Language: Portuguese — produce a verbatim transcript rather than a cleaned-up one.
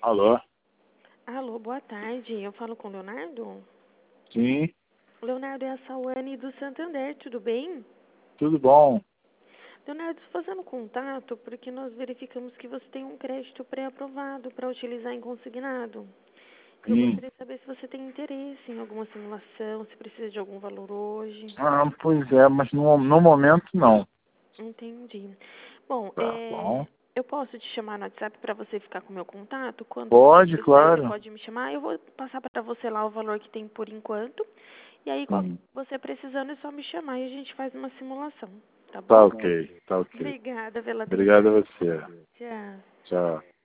Alô? Alô, boa tarde. Eu falo com o Leonardo? Sim, Leonardo, é a Sauane do Santander, tudo bem? tudo bom. Leonardo, estou fazendo contato porque nós verificamos que você tem um crédito pré-aprovado para utilizar em consignado. Eu Sim. gostaria de saber se você tem interesse em alguma simulação, se precisa de algum valor hoje. Ah, pois é, mas no, no momento não. Entendi. Bom, Tá bom. é, eu posso te chamar no WhatsApp para você ficar com o meu contato? Quando você Pode, precisar, você claro. pode me chamar. Eu vou passar para você lá o valor que tem por enquanto. E aí, qual- Sim. você precisando, é só me chamar e a gente faz uma simulação, tá Tá bom? ok, tá ok. Obrigada pela Obrigado atenção. a você. Tchau. Tchau.